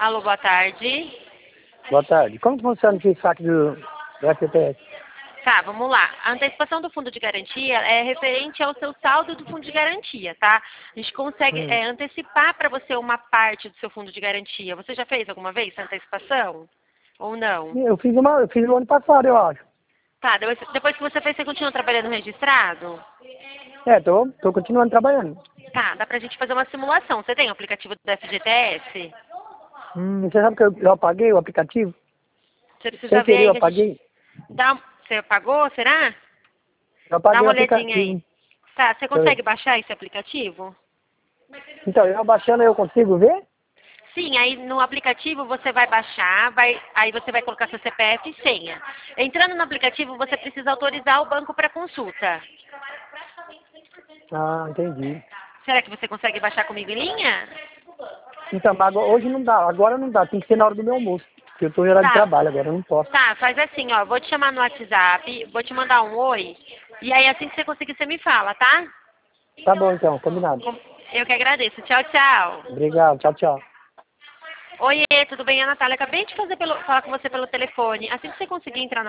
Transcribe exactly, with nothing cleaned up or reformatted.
Alô, boa tarde. Boa tarde. Como que funciona esse saque do, do F P S? Tá, vamos lá. A antecipação do fundo de garantia é referente ao seu saldo do fundo de garantia, tá? A gente consegue Hum. é, antecipar para você uma parte do seu fundo de garantia. Você já fez alguma vez essa antecipação? Ou não? Eu fiz uma, eu fiz no ano passado, eu acho. Tá, depois, depois que você fez, você continua trabalhando registrado? É, tô, tô continuando trabalhando. Tá, dá pra gente fazer uma simulação. Você tem o aplicativo do F G T S? Hum, você sabe que eu, eu apaguei o aplicativo? Você precisa Sem ver querer aí eu que a gente... apaguei. Dá... Você pagou, será? Eu Dá apaguei uma o olhadinha aplicativo. aí. Tá, você Deixa eu ver. consegue baixar esse aplicativo? Então, eu baixando eu consigo ver? Sim, aí no aplicativo você vai baixar, vai, aí você vai colocar seu C P F e senha. Entrando no aplicativo, você precisa autorizar o banco para consulta. Ah, entendi. Será que você consegue baixar comigo em linha? Então, mas agora, hoje não dá, agora não dá, tem que ser na hora do meu almoço. Porque eu tô em horário de Tá, trabalho, agora eu não posso. tá, faz assim, ó, vou te chamar no WhatsApp, vou te mandar um oi, e aí assim que você conseguir, você me fala, tá? Tá bom então, combinado. Eu que agradeço. Tchau, tchau. Obrigado, tchau, tchau. Oiê, tudo bem? É a Natália. Acabei de fazer pelo, falar com você pelo telefone. Assim que você conseguir entrar no